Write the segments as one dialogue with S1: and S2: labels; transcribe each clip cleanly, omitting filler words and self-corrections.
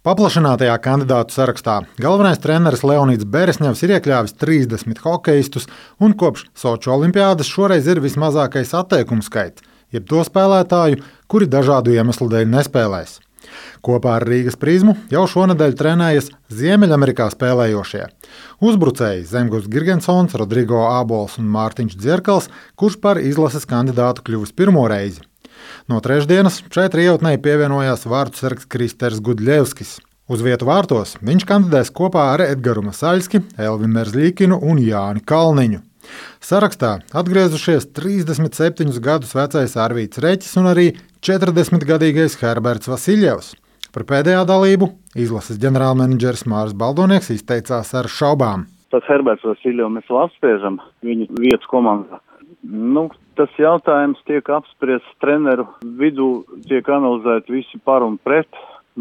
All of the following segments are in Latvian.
S1: Paplašinātajā kandidātu sarakstā galvenais treneris Leonids Beresņevs ir iekļāvis 30 hokeistus, un kopš Soču olimpiādas šoreiz ir vismazākais atteikumu skaits, jeb to spēlētāju, kuri dažādu iemeslu dēļ nespēlēs. Kopā ar Rīgas Prizmu jau šonedēļ trenējas Ziemeļamerikā spēlējošie. Uzbrucēji Zemgus Girgensons, Rodrigo Ābols un Mārtiņš Dzierkals, kurš par izlases kandidātu kļuvis pirmo reizi. No trešdienas šeit Rijautnei pievienojās vārtsargs Kristers Gudļevskis. Uz vietu vārtos viņš kandidēs kopā ar Edgaru Masaļski, Elvi Merzlīkinu un Jāni Kalniņu. Sarakstā atgriezušies 37 gadus vecais Arvīts Reķis un arī 40-gadīgais Herberts Vasiljevs. Par pēdējā dalību izlases ģenerālmenedžeris Māris Baldonieks izteicās ar šaubām.
S2: Par Herbertu Vasiljevu mēs vēl apspriežam viņu vietas komandā. Tas jautājums tiek apspriests treneru vidū, tiek analizēti visi par un pret.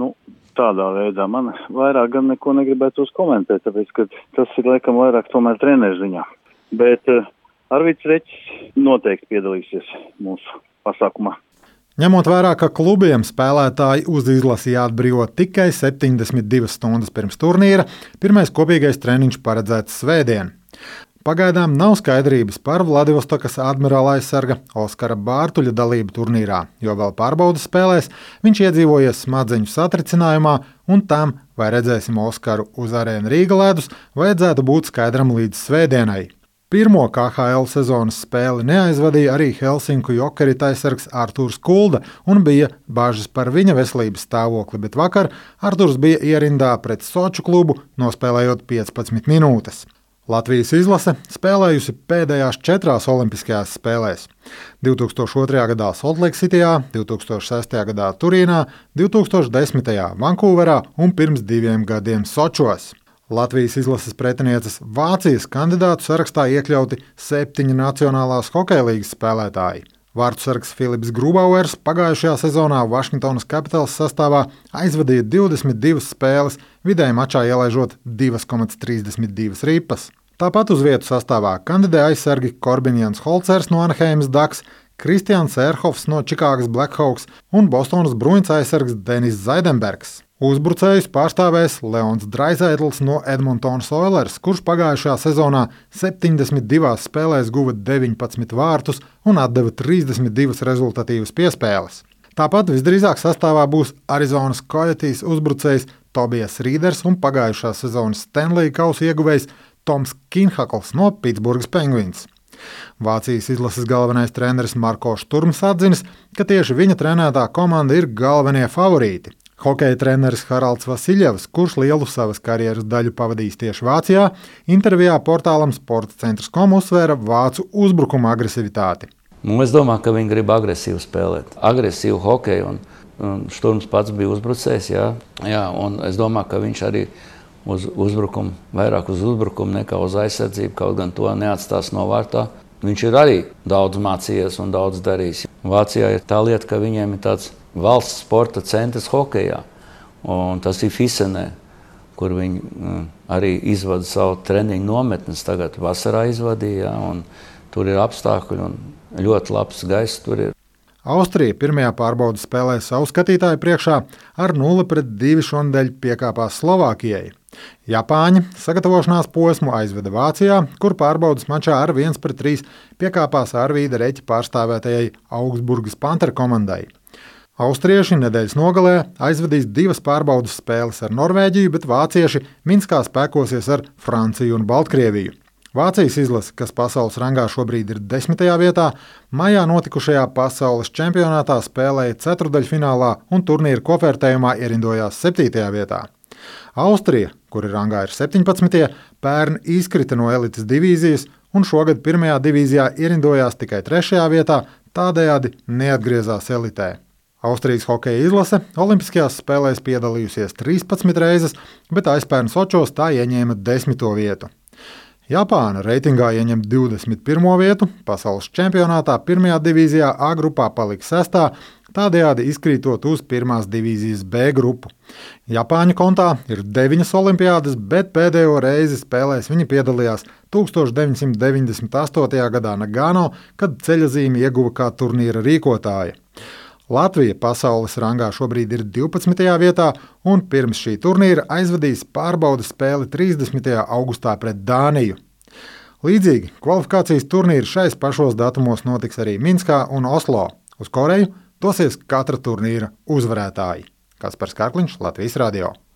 S2: Tādā veidā man vairāk gan neko negribētu komentēt, tāpēc, ka tas ir laikam vairāk tomēr treneru ziņā. Bet Arvīts Reķis noteikti piedalīsies mūsu pasākumā.
S1: Ņemot vērā, ka klubiem spēlētāji uz izlasi jāatbrīvo tikai 72 stundas pirms turnīra, pirmais kopīgais treniņš paredzēts svētdien. Pagaidām nav skaidrības par Vladivostokas admirāla aizsarga Oskara Bārtuļa dalību turnīrā, jo vēl pārbaudas spēlēs viņš iedzīvojies smadzeņu satricinājumā, un tam, vai redzēsim Oskaru uz arēnu Rīga ledus, vajadzētu būt skaidram līdz svētdienai. Pirmo KHL sezonas spēli neaizvadīja arī Helsinku Jokerit aizsargs Artūrs Kulda un bija bažas par viņa veselības stāvokli, bet vakar Artūrs bija ierindā pret Soču klubu, nospēlējot 15 minūtes. Latvijas izlase spēlējusi pēdējās 4 olimpiskajās spēlēs – 2002. gadā Soltleiksitijā, 2006. gadā Turīnā, 2010. Vankūverā un pirms 2 gadiem Sočos. Latvijas izlases pretinieces Vācijas kandidātu sarakstā iekļauti 7 Nacionālās hokeja līgas spēlētāji. Vārtsargs Filips Grubauers pagājušajā sezonā Vašingtonas Capitals sastāvā aizvadīja 22 spēles, vidēji mačā ielaižot 2,32 ripas. Tāpat uz vietu sastāvā kandidē aizsargi Korbinians Holcers no Anaheimas Ducks, Kristians Erhofs no Čikāgas Blackhawks un Bostonas Bruins aizsargs Denis Zaidenbergs. Uzbrucējus pārstāvēs Leons Draisaitls no Edmontonas Oilers, kurš pagājušajā sezonā 72 spēlēs guva 19 vārtus un atdeva 32 rezultatīvas piespēles. Tāpat visdrīzāk sastāvā būs Arizonas Coyotes uzbrucējs Tobijas Rīders un pagājušā sezonas Stanley kausa ieguvējs Toms Kinhakls no Pitsburgas Penguins. Vācijas izlases galvenais treneris Marko Šturms atzinis, ka tieši viņa trenētā komanda ir galvenie favorīti. Hokeja treneris Haralds Vasiljevs, kurš lielu savas karjeras daļu pavadījis tieši Vācijā, intervijā portālam Sportcentrs.com uzsvēra vācu uzbrukuma agresivitāti.
S3: Es domāju, ka viņi grib agresīvi spēlēt. Agresīvu hokeju, un Šturms pats bija uzbrucējs, jā, un es domāju, ka viņš arī vairāk uz uzbrukumu nekā uz aizsardzību, kaut gan to neatstās novārtā. Viņš ir arī daudz mācījies un daudz darījis. Vācijā ir tā lieta, ka viņiem ir tāds valsts sporta centrs hokejā, un tas ir Fisenē, kur viņi arī izvada savu treniņu nometnes. Tagad vasarā izvadīja, un tur ir apstākļi un ļoti labs gaiss tur ir.
S1: Austrija pirmajā pārbaudas spēlē savu skatītāju priekšā ar 0-2 šonedēļ piekāpās Slovākijai. Japāņi sagatavošanās posmu aizveda Vācijā, kur pārbaudas mačā ar 1-3 piekāpās Arvīda Reķa pārstāvētajai Augsburgas Panther komandai. Austrieši nedēļas nogalē aizvedīs 2 pārbaudas spēles ar Norvēģiju, bet vācieši Minskā spēkosies ar Franciju un Baltkrieviju. Vācijas izlase, kas pasaules rangā šobrīd ir 10. vietā, maijā notikušajā pasaules čempionātā spēlēja ceturdaļfinālā un turnīra kopvērtējumā ierindojās 7. vietā. Austrija, kuri rangā ir 17, pērn izkrita no elites divīzijas un šogad 1. divīzijā ierindojās tikai 3. vietā, tādējādi neatgriezās elitē. Austrijas hokeja izlase olimpiskajās spēlēs piedalījusies 13 reizes, bet aizpērn Sočos tā ieņēma 10. vietu. Japāna reitingā ieņem 21. vietu, pasaules čempionātā 1. divīzijā A grupā palika 6, tādējādi izkrītot uz 1. divīzijas B grupu. Japāņu kontā ir 9 olimpiādas, bet pēdējo reizi spēlēs viņi piedalījās 1998. gadā Nagano, kad ceļazīmi ieguva kā turnīra rīkotāja. Latvija pasaules rangā šobrīd ir 12. vietā un pirms šī turnīra aizvadīs pārbaudes spēli 30. augustā pret Dāniju. Līdzīgi kvalifikācijas turnīri šais pašos datumos notiks arī Minskā un Oslo. Uz Koreju dosies katra turnīra uzvarētāji. Kaspars Karkliņš, Latvijas radio.